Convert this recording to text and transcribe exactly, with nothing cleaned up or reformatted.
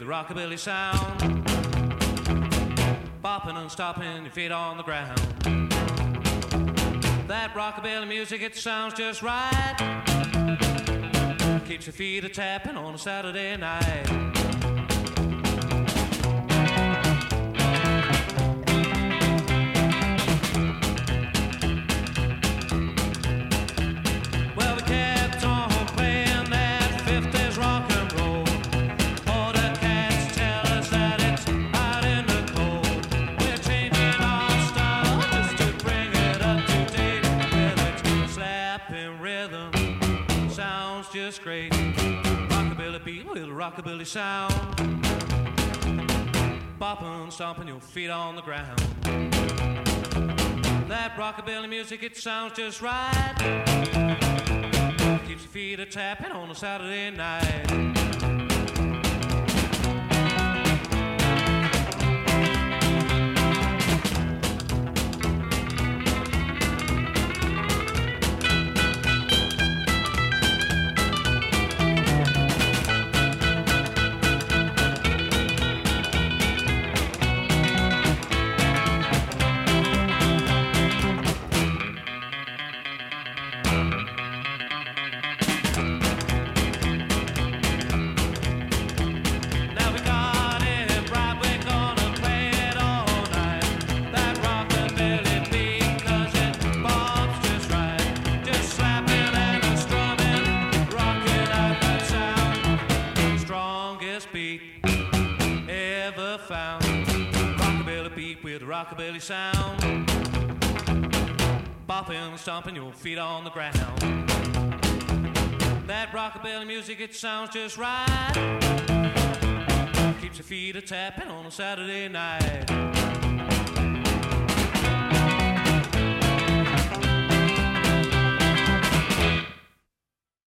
with a rockabilly sound. Bopping and stopping your feet on the ground. That rockabilly music, it sounds just right. Keeps your feet a-tapping on a Saturday night. Great rockabilly beat with a rockabilly sound. Bopping, stomping your feet on the ground. That rockabilly music, it sounds just right. Keeps your feet a-tapping on a Saturday night. Rockabilly sound, bopping, stomping your feet on the ground. That rockabilly music, it sounds just right. Keeps your feet a-tapping on a Saturday night.